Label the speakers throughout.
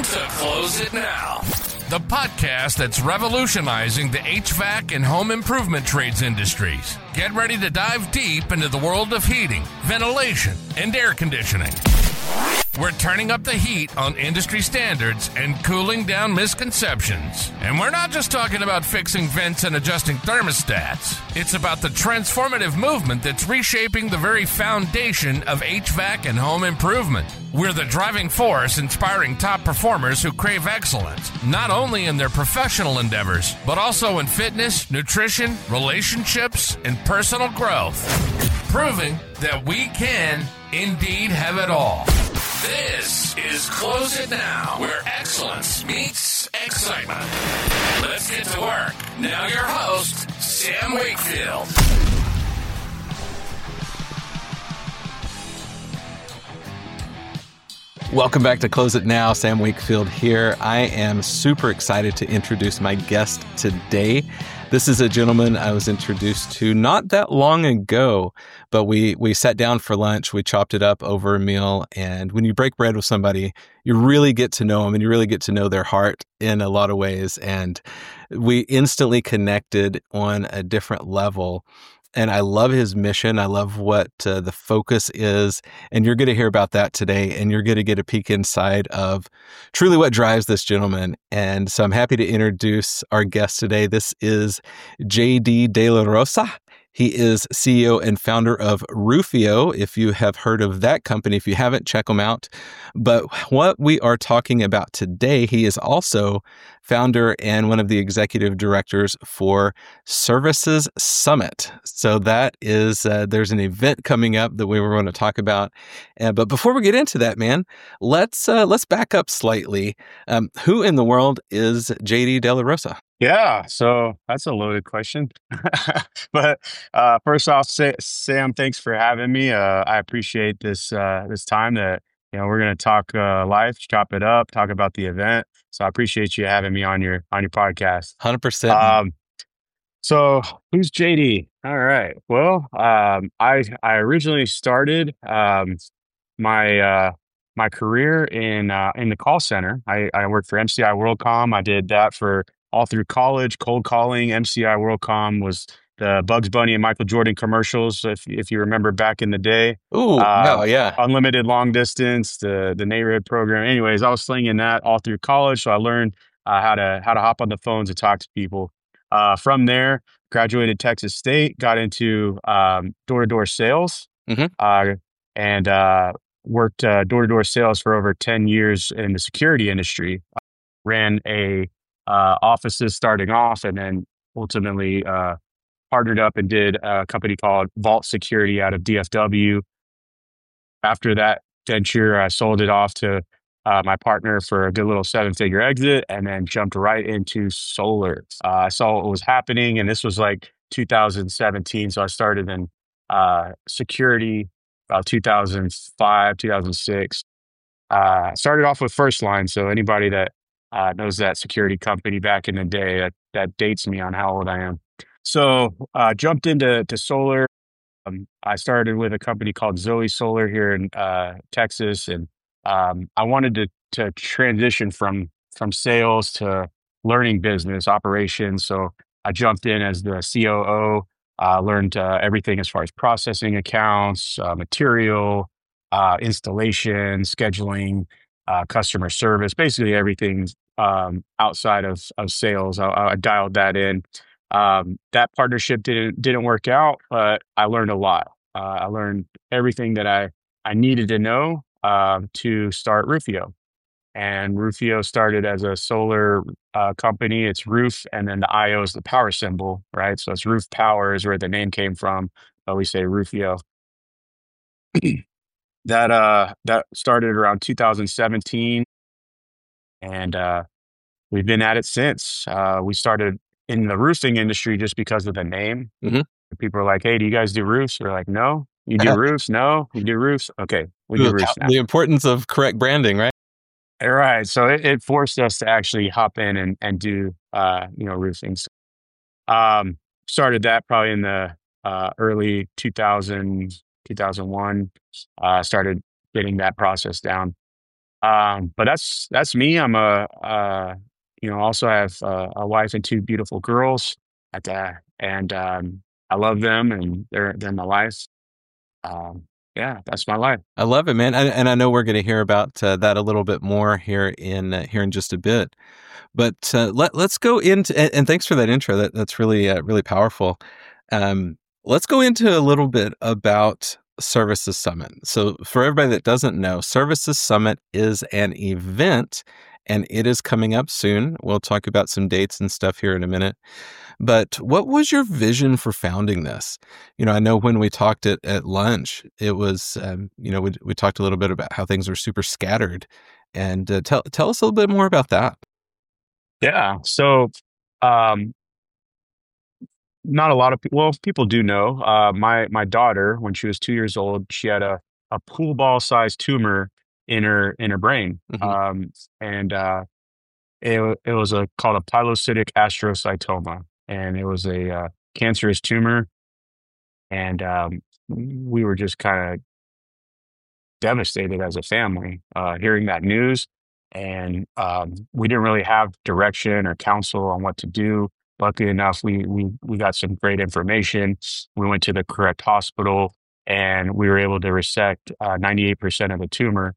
Speaker 1: Welcome to Close It Now, the podcast that's revolutionizing the HVAC and home improvement trades industries. Get ready to dive deep into the world of heating, ventilation, and air conditioning. We're turning up the heat on industry standards and cooling down misconceptions. And we're not just talking about fixing vents and adjusting thermostats. It's about the transformative movement that's reshaping the very foundation of HVAC and home improvement. We're the driving force inspiring top performers who crave excellence, not only in their professional endeavors, but also in fitness, nutrition, relationships, and personal growth. Proving that we can indeed have it all. This is Close It Now, where excellence meets excitement. Let's get to work. Now your host, Sam Wakefield.
Speaker 2: Welcome back to Close It Now. Sam Wakefield here. I am super excited to introduce my guest today. This is a gentleman I was introduced to not that long ago, but we sat down for lunch, we chopped it up over a meal, and when you break bread with somebody, you really get to know them and you really get to know their heart in a lot of ways, and we instantly connected on a different level. And I love his mission. I love what the focus is. And you're going to hear about that today. And you're going to get a peek inside of truly what drives this gentleman. And so I'm happy to introduce our guest today. This is J.D. De La Rosa. He is CEO and founder of Roofio. If you have heard of that company, if you haven't, check them out. But what we are talking about today, he is also founder and one of the executive directors for Services Summit. So that is, there's an event coming up that we were going to talk about. But before we get into that, man, let's back up slightly. Who in the world is J.D. De La Rosa?
Speaker 3: Yeah, so that's a loaded question. But first off, Sam, thanks for having me. I appreciate this time that we're going to talk live, chop it up, talk about the event. So I appreciate you having me on your podcast.
Speaker 2: 100%.
Speaker 3: So who's JD? All right. Well, I originally started my career in the call center. I worked for MCI WorldCom. I did that for all through college, cold calling. MCI WorldCom was the Bugs Bunny and Michael Jordan commercials, if you remember back in the day.
Speaker 2: Ooh, yeah.
Speaker 3: Unlimited long distance, the neighborhood program. Anyways, I was slinging that all through college, so I learned how to hop on the phones and talk to people. From there, graduated Texas State, got into door-to-door sales, and worked door-to-door sales for over 10 years in the security industry. Ran offices starting off, and then ultimately partnered up and did a company called Vault Security out of DFW. After that venture, I sold it off to my partner for a good little 7-figure exit, and then jumped right into solar. I saw what was happening, and this was like 2017. So I started in security about 2005, 2006. Started off with First Line. So anybody that knows that security company back in the day, that dates me on how old I am. So jumped into solar. I started with a company called Zoe Solar here in Texas, and I wanted to transition from sales to learning business operations. So I jumped in as the COO, learned everything as far as processing accounts, material, installation, scheduling, customer service, basically everything outside of sales. I dialed that in. That partnership didn't work out, but I learned a lot. I learned everything that I needed to know to start Roofio. And Roofio started as a solar company. It's roof, and then the IO is the power symbol, right? So it's roof power is where the name came from. But we say Roofio. That started around 2017, and we've been at it since. We started in the roofing industry just because of the name. People are like, "Hey, do you guys do roofs?" We're like, "No." You do roofs? No. You do roofs? Okay, we do roofs now.
Speaker 2: The importance of correct branding, right?
Speaker 3: Right. So it forced us to actually hop in and do roofing. Started that probably in the early 2000, 2001. Started getting that process down. But that's me. I'm also have a wife and two beautiful girls and I love them and they're my life. Um, yeah, that's my life.
Speaker 2: I love it, man. And I know we're going to hear about that a little bit more here in just a bit. But let's go into and thanks for that intro. That's really powerful. Let's go into a little bit about Services Summit. So for everybody that doesn't know, Services Summit is an event and it is coming up soon. We'll talk about some dates and stuff here in a minute. But what was your vision for founding this? I know when we talked at lunch, it was, we talked a little bit about how things were super scattered. And tell us a little bit more about that.
Speaker 3: Yeah. So, um, not a lot of people. Well, people do know. My daughter, when she was 2 years old, she had a pool ball sized tumor in her brain,
Speaker 2: Hmm.
Speaker 3: and it was called a pilocytic astrocytoma, and it was a cancerous tumor, and we were just kind of devastated as a family hearing that news. And we didn't really have direction or counsel on what to do. Luckily enough, we got some great information. We went to the correct hospital and we were able to resect 98% of the tumor.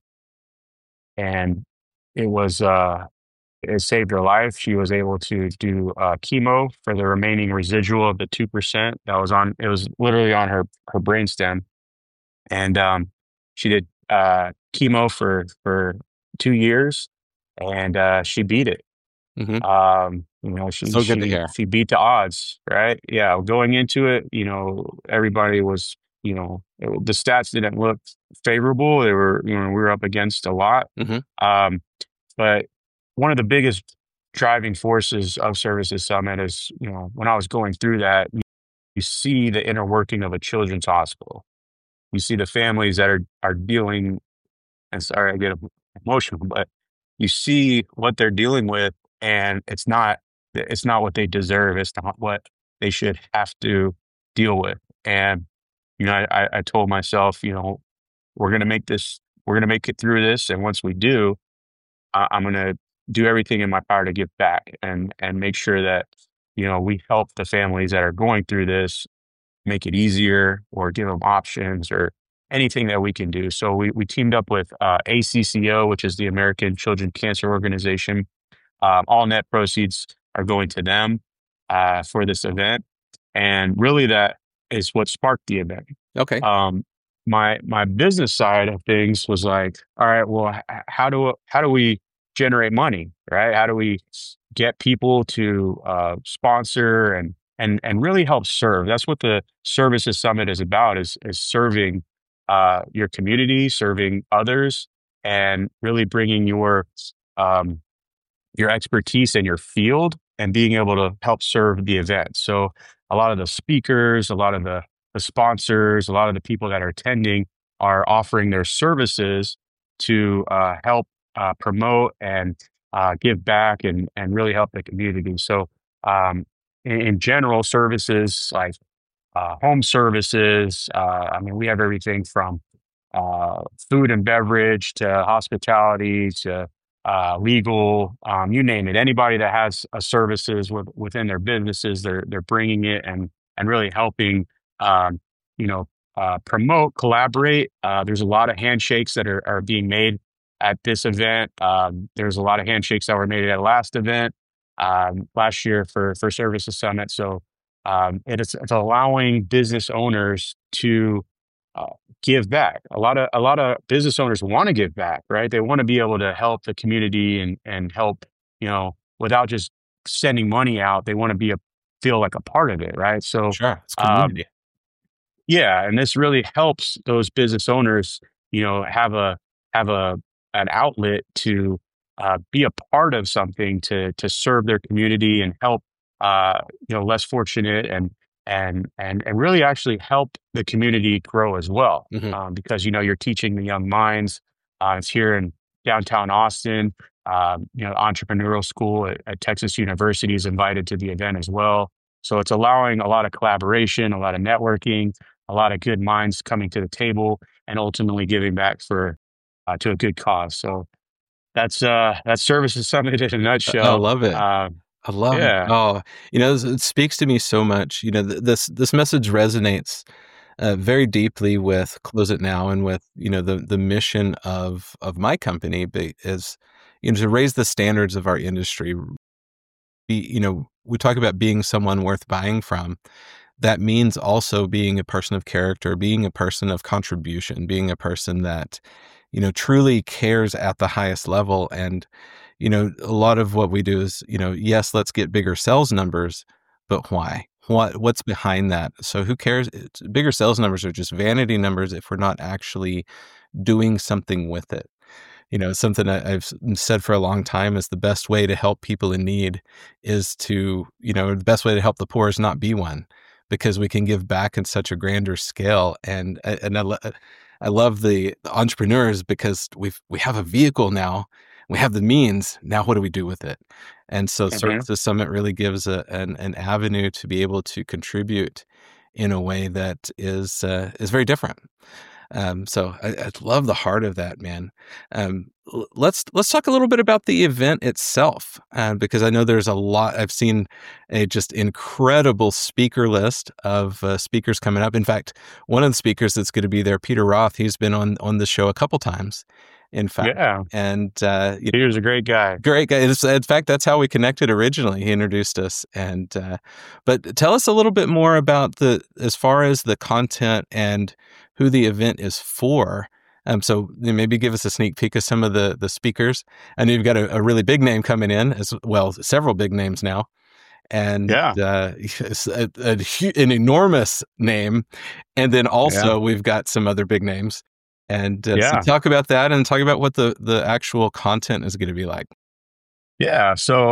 Speaker 3: And it was, it saved her life. She was able to do chemo for the remaining residual of the 2% that was on, it was literally on her brainstem. And she did chemo for 2 years, and she beat it.
Speaker 2: Hmm.
Speaker 3: She
Speaker 2: So good to
Speaker 3: she
Speaker 2: hear.
Speaker 3: she beat the odds, right? Yeah, going into it, everybody was, the stats didn't look favorable. They were, we were up against a lot.
Speaker 2: Hmm.
Speaker 3: Um, but one of the biggest driving forces of Services Summit is, when I was going through that, you see the inner working of a children's hospital. You see the families that are dealing, and sorry, I get emotional, but you see what they're dealing with, and it's not what they deserve. It's not what they should have to deal with. And I told myself, we're gonna make this, we're gonna make it through this, and once we do, I'm gonna do everything in my power to give back and make sure that we help the families that are going through this, make it easier or give them options or anything that we can do. So we teamed up with ACCO, which is the American Children Cancer Organization. All net proceeds are going to them for this event. And really that is what sparked the event.
Speaker 2: Okay.
Speaker 3: My business side of things was like, all right, well, how do we generate money, right? How do we get people to sponsor and really help serve? That's what the Services Summit is about: is serving your community, serving others, and really bringing um, your expertise in your field and being able to help serve the event. So a lot of the speakers, a lot of the sponsors, a lot of the people that are attending are offering their services to help promote and give back and really help the community. So in general, services like home services. I mean, we have everything from food and beverage to hospitality to legal, you name it. Anybody that has services within their businesses, they're bringing it and really helping, um, promote, collaborate. There's a lot of handshakes that are being made at this event. There's a lot of handshakes that were made at last event last year for Services Summit. So it's allowing business owners to uh, give back. A lot of business owners want to give back, right? They want to be able to help the community and help, without just sending money out. They want to feel like a part of it, right? So
Speaker 2: Sure. It's
Speaker 3: um,
Speaker 2: community.
Speaker 3: yeah, and this really helps those business owners, have a an outlet to be a part of something to serve their community and help less fortunate and really actually help the community grow as well.
Speaker 2: Hmm.
Speaker 3: Because you're teaching the young minds. It's here in downtown Austin. Entrepreneurial school at Texas University is invited to the event as well. So it's allowing a lot of collaboration, a lot of networking, a lot of good minds coming to the table and ultimately giving back to a good cause. So That's Services Summit in a
Speaker 2: I
Speaker 3: nutshell.
Speaker 2: love it. I love it.
Speaker 3: Yeah.
Speaker 2: Oh, it speaks to me so much. This message resonates very deeply with Close It Now and with the mission of my company is to raise the standards of our industry. We talk about being someone worth buying from. That means also being a person of character, being a person of contribution, being a person that truly cares at the highest level. And a lot of what we do is, yes, let's get bigger sales numbers, but why? What's behind that? So who cares? Bigger sales numbers are just vanity numbers if we're not actually doing something with it. Something I've said for a long time is the best way to help people in need is the best way to help the poor is not be one, because we can give back in such a grander scale. And I love the entrepreneurs because we have a vehicle now. We have the means. Now, what do we do with it? And so Services Summit really gives an avenue to be able to contribute in a way that is very different. So I love the heart of that, man. Let's talk a little bit about the event itself, because I know there's a lot. I've seen a just incredible speaker list of speakers coming up. In fact, one of the speakers that's going to be there, Peter Roth, he's been on the show a couple times. In fact,
Speaker 3: Yeah.
Speaker 2: And
Speaker 3: Peter's a great guy.
Speaker 2: Great guy. In fact, that's how we connected originally. He introduced us. But tell us a little bit more about as far as the content and who the event is for. So maybe give us a sneak peek of some of the speakers. I know you've got a really big name coming in as well, several big names now. And it's an enormous name. And then also we've got some other big names. And so talk about that and talk about what the actual content is going to be like.
Speaker 3: Yeah. So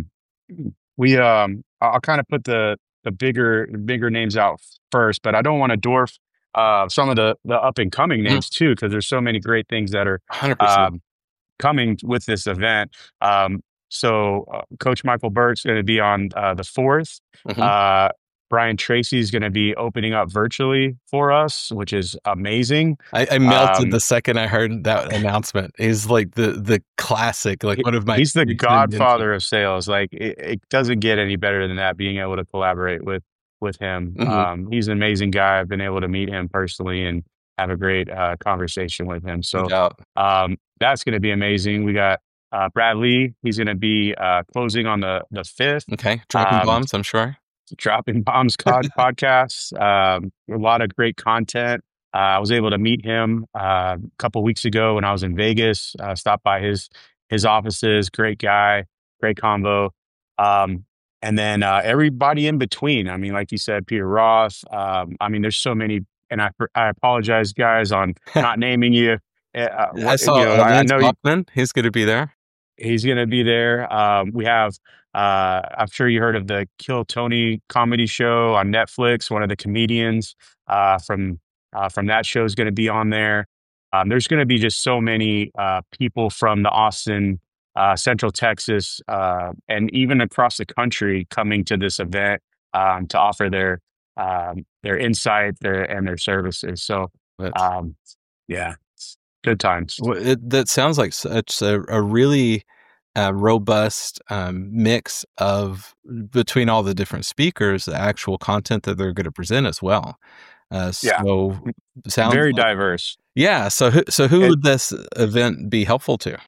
Speaker 3: I'll kind of put the bigger names out first, but I don't want to dwarf some of the up and coming names too, because there's so many great things that are
Speaker 2: 100%.
Speaker 3: Coming with this event. So Coach Michael Burt's going to be on the 4th. Brian Tracy is going to be opening up virtually for us, which is amazing.
Speaker 2: I melted the second I heard that announcement. He's like the classic, like one of my.
Speaker 3: He's the godfather of sales. Like it doesn't get any better than that. Being able to collaborate with him, he's an amazing guy. I've been able to meet him personally and have a great conversation with him. So that's going to be amazing. We got Brad Lee. He's going to be closing on the 5th.
Speaker 2: Okay, dropping bombs, I'm sure.
Speaker 3: Dropping Bombs podcast. A lot of great content. I was able to meet him a couple weeks ago when I was in Vegas. Stopped by his offices. Great guy, great combo. And then everybody in between. I mean, like you said, Peter Roth. I mean, there's so many. And I apologize, guys, on not naming you.
Speaker 2: I saw Lance Bachman. He's going to be there.
Speaker 3: He's going to be there. We have, I'm sure you heard of the Kill Tony comedy show on Netflix. One of the comedians from that show is going to be on there. There's going to be just so many people from the Austin, Central Texas, and even across the country coming to this event to offer their insight and their services. So, yeah. Good times.
Speaker 2: Well, that sounds like such a really robust mix of between all the different speakers, the actual content that they're going to present as well. So sounds
Speaker 3: very diverse.
Speaker 2: Yeah. So who would this event be helpful to?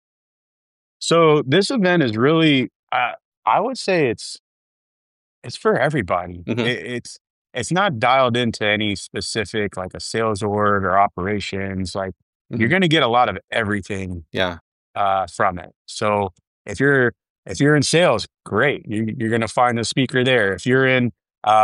Speaker 3: So this event is really, I would say it's for everybody. It's not dialed into any specific like a sales org or operations. Like you're going to get a lot of everything from it. So if you're in sales, great. You're going to find a speaker there. If you're in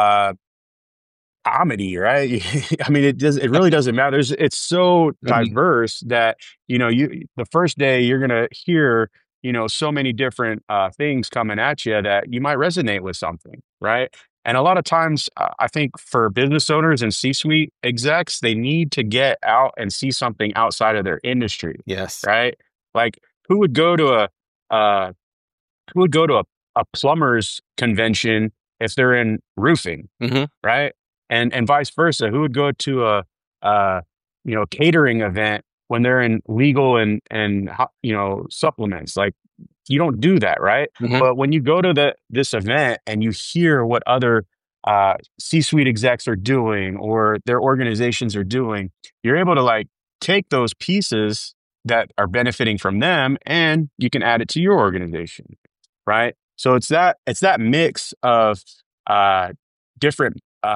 Speaker 3: comedy, right? I mean, it really doesn't matter. It's so diverse that, the first day you're going to hear, so many different things coming at you that you might resonate with something, right? And a lot of times, I think for business owners and C-suite execs, they need to get out and see something outside of their industry.
Speaker 2: Yes.
Speaker 3: Right. Like who would go to a plumber's convention if they're in roofing, right? And vice versa. Who would go to a catering event when they're in legal and supplements. Like, you don't do that, right?
Speaker 2: Mhm.
Speaker 3: But when you go to this event and you hear what other C-suite execs are doing or their organizations are doing, you're able to like take those pieces that are benefiting from them and you can add it to your organization, right? So it's that mix of uh, different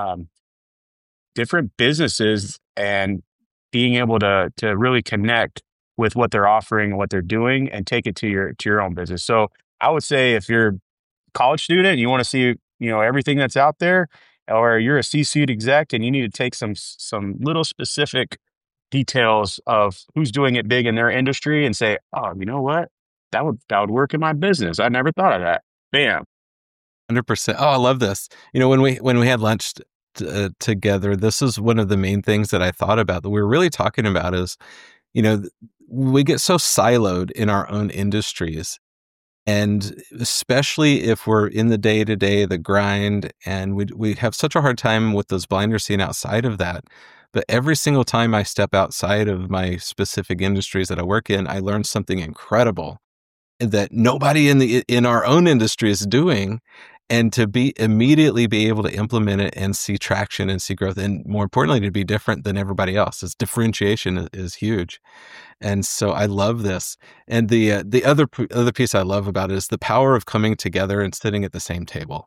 Speaker 3: different businesses and being able to really connect with what they're offering and what they're doing and take it to your own business. So I would say if you're a college student and you want to see, everything that's out there, or you're a C-suite exec and you need to take some little specific details of who's doing it big in their industry and say, oh, you know what? That would work in my business. I never thought of that. Bam.
Speaker 2: 100%. Oh, I love this. When we had lunch together, this is one of the main things that I thought about that we were really talking about is, we get so siloed in our own industries. And especially if we're in the day-to-day, the grind, and we have such a hard time with those blinders seeing outside of that. But every single time I step outside of my specific industries that I work in, I learn something incredible that nobody in our own industry is doing, and to immediately be able to implement it and see traction and see growth, and more importantly, to be different than everybody else. This differentiation is huge. And so I love this. And the other piece I love about it is the power of coming together and sitting at the same table.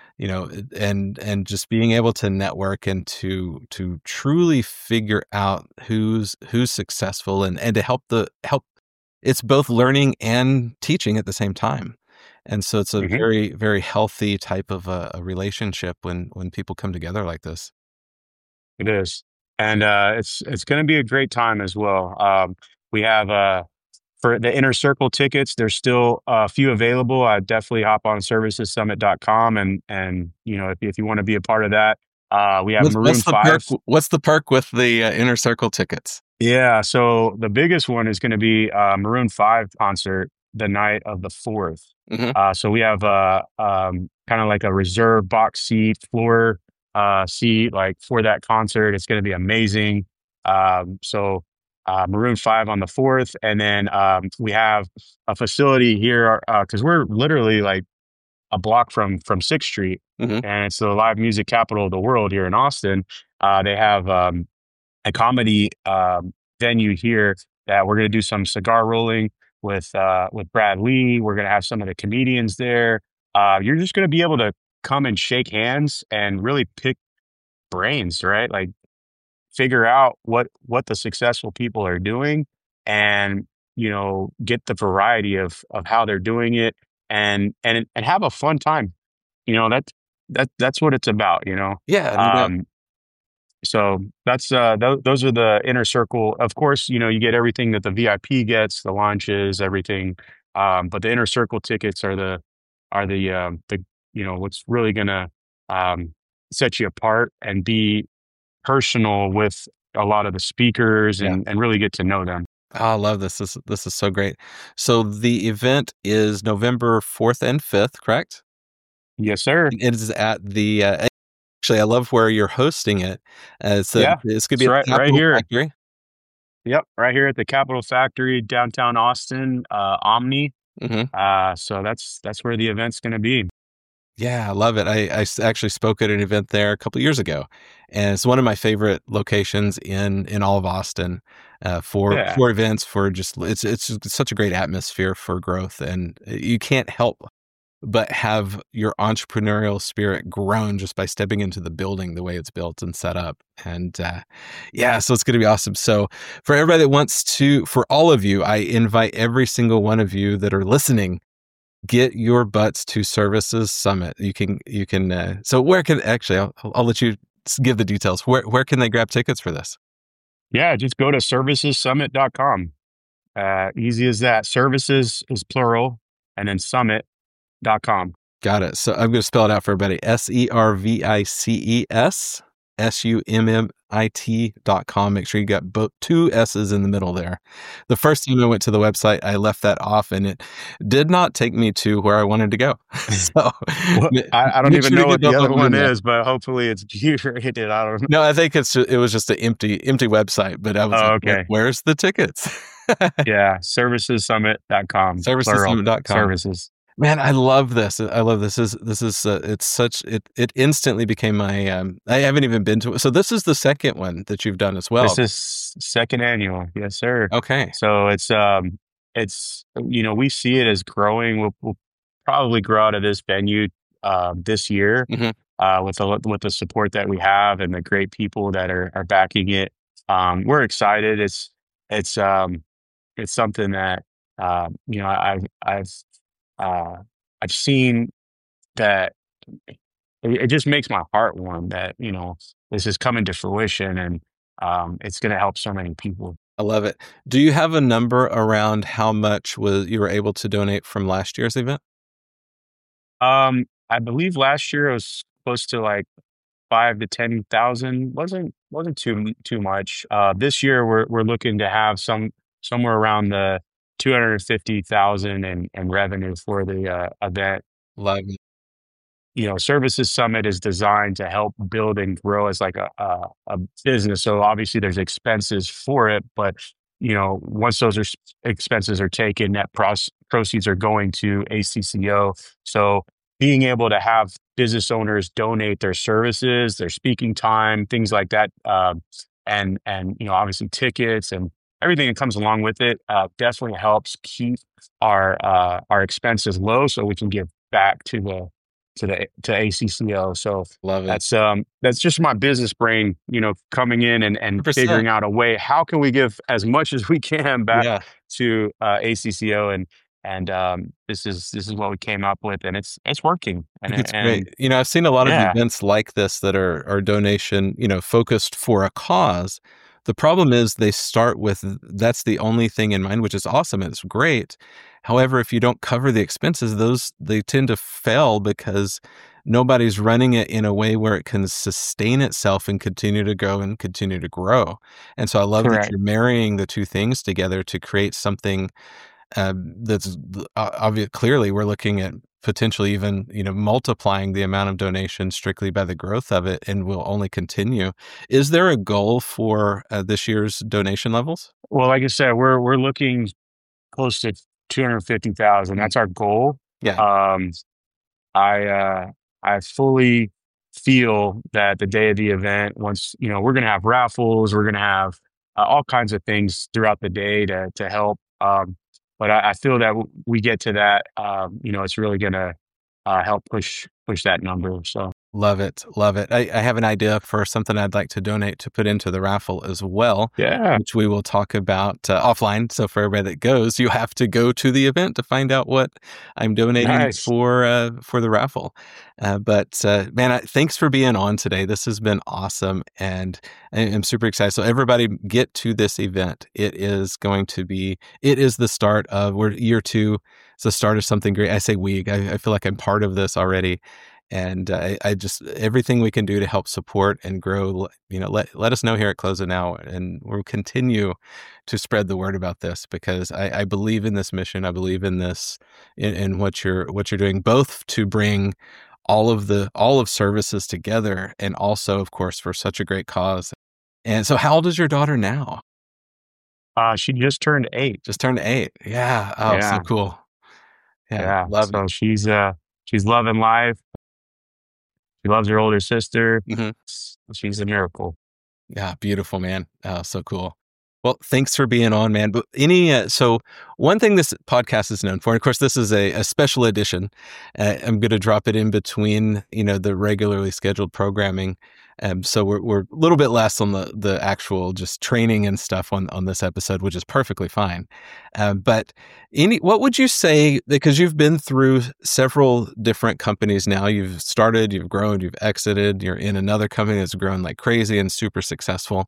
Speaker 2: And just being able to network and to truly figure out who's successful, and to help. It's both learning and teaching at the same time. And so it's a
Speaker 3: Mhm.
Speaker 2: very, very healthy type of a relationship when people come together like this.
Speaker 3: It is. And it's going to be a great time as well. We have for the Inner Circle tickets, there's still a few available. I definitely hop on servicessummit.com and if you want to be a part of that, we have Maroon
Speaker 2: What's the perk?
Speaker 3: 5.
Speaker 2: What's the perk with the Inner Circle tickets?
Speaker 3: Yeah, so the biggest one is going to be Maroon 5 concert the night of the 4th.
Speaker 2: Hmm.
Speaker 3: So we have kind of like a reserve box seat, floor seat, like for that concert. It's going to be amazing. So Maroon 5 on the 4th. And then we have a facility here because we're literally like a block from 6th Street,
Speaker 2: Hmm.
Speaker 3: and it's the live music capital of the world here in Austin. They have a comedy venue here that we're going to do some cigar rolling with Brad Lee. We're going to have some of the comedians there. You're just going to be able to come and shake hands and really pick brains, right? Like figure out what the successful people are doing, and get the variety of how they're doing it, and have a fun time. That's what it's about.
Speaker 2: Yeah, no doubt.
Speaker 3: So that's those are the Inner Circle. Of course, you get everything that the VIP gets, the lunches, everything. But the Inner Circle tickets are the what's really gonna set you apart and be personal with a lot of the speakers
Speaker 2: Yeah.
Speaker 3: and really get to know them.
Speaker 2: Oh, I love this. This is so great. So the event is November 4th and 5th, correct?
Speaker 3: Yes, sir.
Speaker 2: It is at the actually, I love where you're hosting it. So
Speaker 3: Yeah,
Speaker 2: it's going to
Speaker 3: it's
Speaker 2: be at
Speaker 3: right
Speaker 2: the
Speaker 3: right
Speaker 2: Capitol
Speaker 3: here.
Speaker 2: Factory.
Speaker 3: Yep, right here at the Capitol Factory, downtown Austin, Omni.
Speaker 2: Hmm.
Speaker 3: So that's where the event's going to be.
Speaker 2: Yeah, I love it. Actually spoke at an event there a couple of years ago, and it's one of my favorite locations in all of Austin for
Speaker 3: Yeah.
Speaker 2: events. For just it's such a great atmosphere for growth, and you can't help but have your entrepreneurial spirit grown just by stepping into the building the way it's built and set up. And yeah, so it's going to be awesome. So for everybody that wants to, for all of you, I invite every single one of you that are listening, get your butts to Services Summit. You can. So where can actually? I'll let you give the details. Where can they grab tickets for this?
Speaker 3: Yeah, just go to servicessummit.com. Easy as that. Services is plural, and then summit.com.
Speaker 2: Got it. So I'm going to spell it out for everybody. SERVICES SUMMIT.com. Make sure you got both two S's in the middle there. The first time I went to the website, I left that off and it did not take me to where I wanted to go. So
Speaker 3: Well, I don't
Speaker 2: make
Speaker 3: even
Speaker 2: sure to
Speaker 3: know
Speaker 2: get
Speaker 3: what the
Speaker 2: both
Speaker 3: other
Speaker 2: of them in
Speaker 3: one
Speaker 2: there.
Speaker 3: is, but hopefully it's G-rated. I don't know.
Speaker 2: No, I think it was just an empty website, but I was
Speaker 3: Oh,
Speaker 2: like,
Speaker 3: okay.
Speaker 2: where's the tickets?
Speaker 3: Yeah, servicessummit.com. Plural,
Speaker 2: Servicessummit.com.
Speaker 3: services.
Speaker 2: Man, I love this. I love this. It instantly became my, I haven't even been to it. So this is the second one that you've done as well.
Speaker 3: This is second annual. Yes, sir.
Speaker 2: Okay.
Speaker 3: So it's, we see it as growing. We'll probably grow out of this venue, this year,
Speaker 2: Mhm.
Speaker 3: with the support that we have and the great people that are backing it. We're excited. It's something that, I've seen that it just makes my heart warm that, this is coming to fruition and, it's going to help so many people.
Speaker 2: I love it. Do you have a number around how much you were able to donate from last year's event?
Speaker 3: I believe last year it was close to like 5 to 10,000. Wasn't too much. This year we're looking to have somewhere around the 250,000 in revenue for the event.
Speaker 2: Love it.
Speaker 3: Services Summit is designed to help build and grow as like a business. So obviously there's expenses for it, but once those expenses are taken, net proceeds are going to ACCO. So being able to have business owners donate their services, their speaking time, things like that, and obviously tickets and everything that comes along with it, definitely helps keep our expenses low, so we can give back to ACCO. So
Speaker 2: Love it.
Speaker 3: that's just my business brain, coming in and
Speaker 2: 100%.
Speaker 3: figuring out a way. How can we give as much as we can back
Speaker 2: Yeah.
Speaker 3: to ACCO? And this is what we came up with, and it's working.
Speaker 2: I think it's great. I've seen a lot of
Speaker 3: Yeah.
Speaker 2: events like this that are donation, focused for a cause. The problem is they start with that's the only thing in mind, which is awesome. It's great. However, if you don't cover the expenses, they tend to fail because nobody's running it in a way where it can sustain itself and continue to go and continue to grow. And so I love that
Speaker 3: Correct.
Speaker 2: you're marrying the two things together to create something that's obvious. Clearly, we're looking at potentially even multiplying the amount of donation strictly by the growth of it, and will only continue. Is there a goal for this year's donation levels?
Speaker 3: Well, like I said, we're looking close to 250,000. That's our goal.
Speaker 2: Yeah,
Speaker 3: I fully feel that the day of the event, once we're going to have raffles, we're going to have all kinds of things throughout the day to help. But I feel that we get to that, it's really going to help push that number. So
Speaker 2: love it, love it. I have an idea for something I'd like to donate to put into the raffle as well.
Speaker 3: yeah,
Speaker 2: Which we will talk about offline. So for everybody that goes, you have to go to the event to find out what I'm donating
Speaker 3: nice.
Speaker 2: for the raffle. But man, thanks for being on today. This has been awesome, and I'm super excited. So everybody, get to this event. It is the start of year 2. It's the start of something great. I say we. I feel like I'm part of this already. And I just, everything we can do to help support and grow, let us know here at Close It Now, and we'll continue to spread the word about this, because I believe in this mission. I believe in this, in what you're doing, both to bring all of services together, and also, of course, for such a great cause. And so, how old is your daughter now?
Speaker 3: She just turned 8.
Speaker 2: Just turned 8. Yeah. Oh, so
Speaker 3: Yeah.
Speaker 2: cool. Yeah.
Speaker 3: Yeah.
Speaker 2: Love
Speaker 3: So
Speaker 2: it.
Speaker 3: she's loving life. She loves her older sister.
Speaker 2: Mhm.
Speaker 3: She's a miracle.
Speaker 2: Yeah, beautiful, man. Oh, so cool. Well, thanks for being on, man. But so one thing this podcast is known for, and of course, this is a special edition. I'm going to drop it in between, the regularly scheduled programming. So we're a little bit less on the actual just training and stuff on this episode, which is perfectly fine. But what would you say, because you've been through several different companies now, you've started, you've grown, you've exited, you're in another company that's grown like crazy and super successful.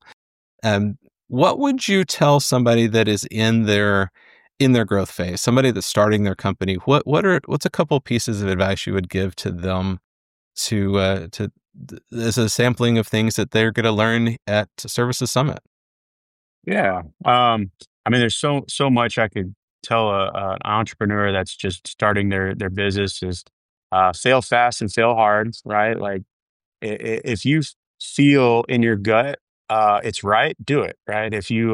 Speaker 2: What would you tell somebody that is in their growth phase, somebody that's starting their company? What's a couple pieces of advice you would give to them to as a sampling of things that they're going to learn at Services Summit?
Speaker 3: Yeah. I mean, there's so much I could tell an entrepreneur that's just starting their business is fail fast and fail hard, right? Like if you feel in your gut it's right, do it, right?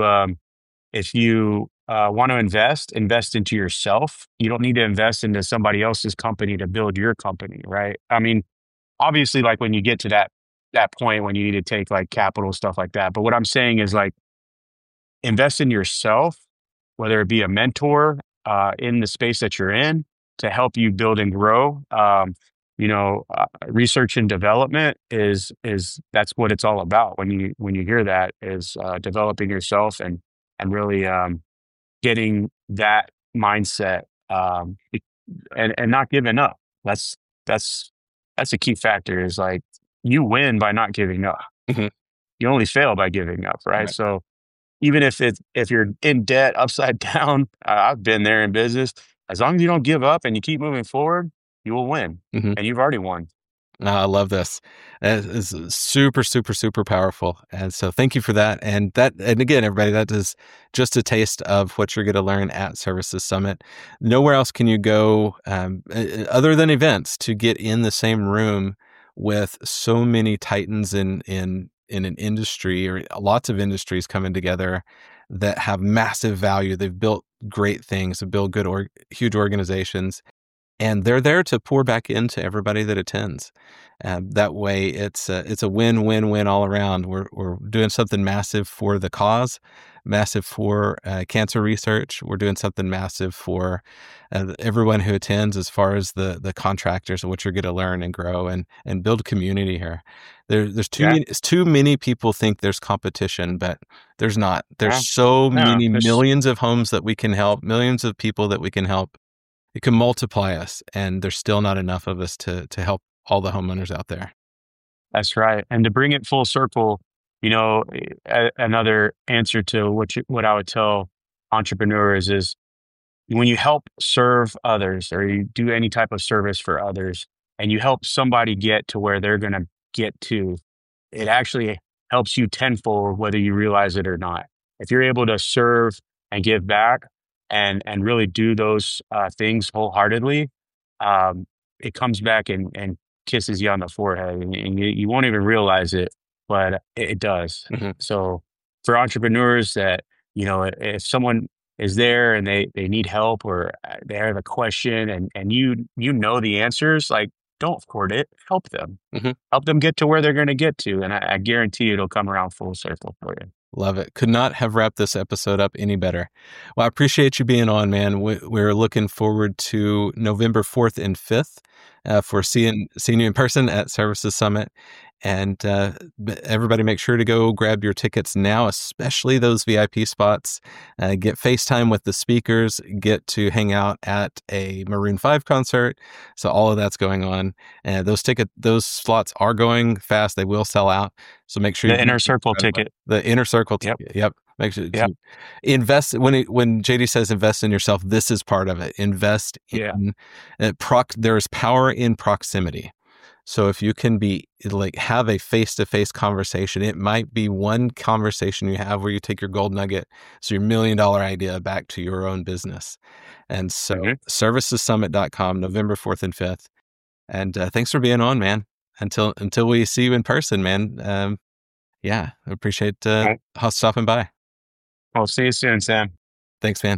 Speaker 3: If you want to invest into yourself. You don't need to invest into somebody else's company to build your company, right? I mean, obviously, like when you get to that point when you need to take like capital stuff like that. But what I'm saying is like invest in yourself, whether it be a mentor in the space that you're in to help you build and grow. Research and development is that's what it's all about. When you hear that is developing yourself and really getting that mindset and not giving up. That's a key factor. Is like you win by not giving up.
Speaker 2: Mhm.
Speaker 3: You only fail by giving up, right?
Speaker 2: Right.
Speaker 3: So even if you're in debt upside down, I've been there in business. As long as you don't give up and you keep moving forward, you will win,
Speaker 2: Mhm.
Speaker 3: and you've already won.
Speaker 2: I love this. It is super, super, super powerful. And so thank you for that. And again, everybody, that is just a taste of what you're going to learn at Services Summit. Nowhere else can you go other than events to get in the same room with so many titans in an industry, or lots of industries coming together that have massive value. They've built great things, have built good huge organizations. And they're there to pour back into everybody that attends. That way, it's a win-win-win all around. We're doing something massive for the cause, massive for cancer research. We're doing something massive for everyone who attends, as far as the contractors, what you're going to learn and grow and build community here. There's too many people think there's competition, but there's not. There's so many millions of homes that we can help, millions of people that we can help. It can multiply us, and there's still not enough of us to help all the homeowners out there.
Speaker 3: That's right. And to bring it full circle, another answer to what I would tell entrepreneurs is when you help serve others or you do any type of service for others and you help somebody get to where they're going to get to, it actually helps you tenfold, whether you realize it or not. If you're able to serve and give back, and really do those things wholeheartedly, it comes back and kisses you on the forehead, and you won't even realize it, but it does.
Speaker 2: Mm-hmm.
Speaker 3: So for entrepreneurs that, if someone is there and they need help or they have a question and you know the answers, like don't hoard it, help them.
Speaker 2: Mm-hmm.
Speaker 3: Help them get to where they're going to get to. And I guarantee it'll come around full circle for you.
Speaker 2: Love it. Could not have wrapped this episode up any better. Well, I appreciate you being on, man. We're looking forward to November 4th and 5th for seeing you in person at Services Summit. And everybody make sure to go grab your tickets now, especially those VIP spots. Get FaceTime with the speakers, get to hang out at a Maroon 5 concert. So all of that's going on. And those slots are going fast. They will sell out. So make sure
Speaker 3: the Inner Circle ticket.
Speaker 2: The Inner Circle ticket. Yep. Make sure to invest. When JD says invest in yourself, this is part of it. Invest in there is power in proximity. So if you can have a face-to-face conversation, it might be one conversation you have where you take your gold nugget, so your $1 million idea back to your own business. And so servicessummit.com, November 4th and 5th. And thanks for being on, man. Until we see you in person, man. I appreciate stopping by.
Speaker 3: I'll see you soon, Sam.
Speaker 2: Thanks, man.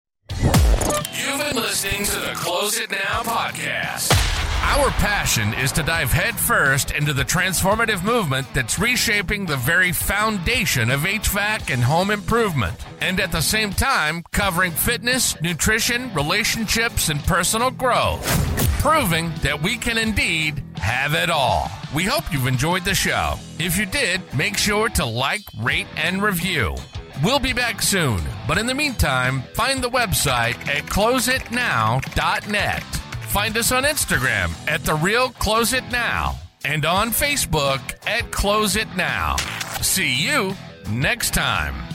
Speaker 1: You've been listening to the Close It Now podcast. Our passion is to dive headfirst into the transformative movement that's reshaping the very foundation of HVAC and home improvement, and at the same time covering fitness, nutrition, relationships, and personal growth, proving that we can indeed have it all. We hope you've enjoyed the show. If you did, make sure to like, rate, and review. We'll be back soon, but in the meantime, find the website at closeitnow.net. Find us on Instagram at The Real Close It Now and on Facebook at Close It Now. See you next time.